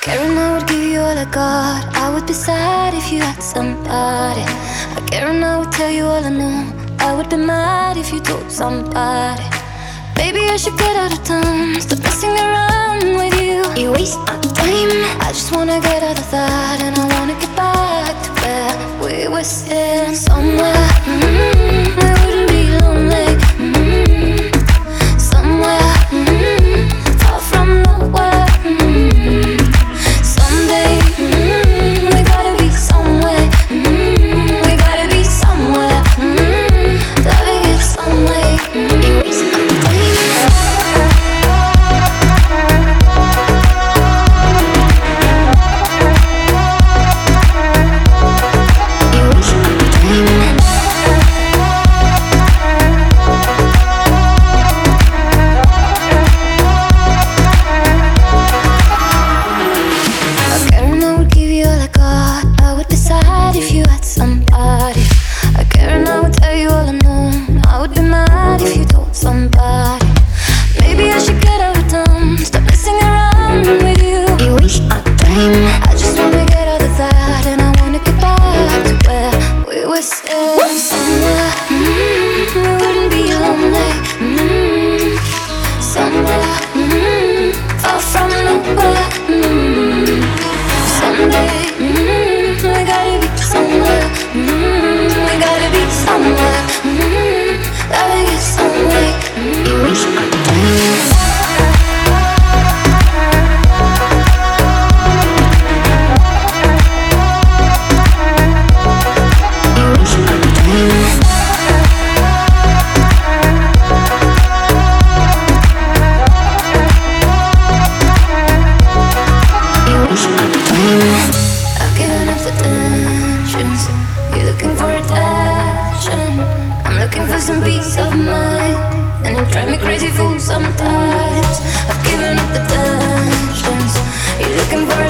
Caring I would give you all I got. I would be sad if you had somebody. I care and I would tell you all I know. I would be mad if you told somebody. Baby, I should get out of town. Stop messing around with you. You waste my time. I just wanna get out of that, and I wanna get back to where we were sitting somewhere. I wouldn't be lonely. Somewhere far from nowhere. Someday we gotta be somewhere. We gotta be somewhere. Loving it somewhere. You waste my time. Some peace of mind, and you drive me crazy fool sometimes. I've given up the tensions. You're looking for